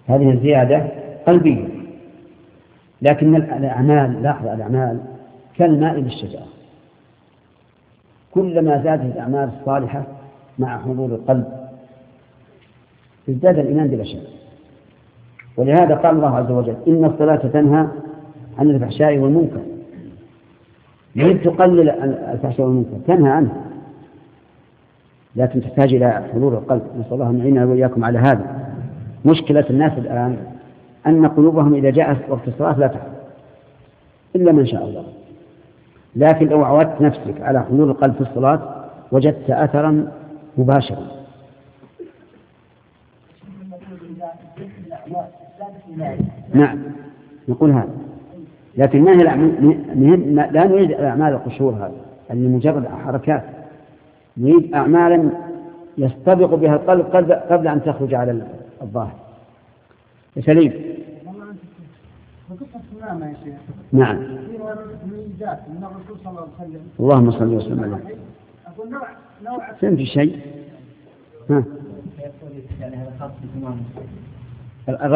هذه الزيادة قلبية. لكن الأعمال، لاحظ الأعمال كالماء للشجرة، كلما زادت الأعمال الصالحة مع حضور القلب ازداد الإيمان بالأشياء. ولهذا قال الله عز وجل: إن الصلاة تنهى عن الفحشاء والمنكر. لن تقلل الفحشاء والمنكر، تنهى عنه، لكن تحتاج إلى حضور القلب. نسأل الله أن يعيننا وإياكم على هذا. مشكلة الناس الآن أن قلوبهم إذا جاء وقت الصلاة لا تحضر إلا من شاء الله. لكن لو عودت نفسك على حضور القلب في الصلاة وجدت أثرا مباشرا. نعم نقول هذا، لكن ما هي لا نريد أعمال القشور هذا اللي مجرد حركات، نريد أعمالا يستبق بها القلب قبل أن تخرج على الظاهر. سليم. نعم. اللهم صل وسلم عليه. فين في شيء؟ ها.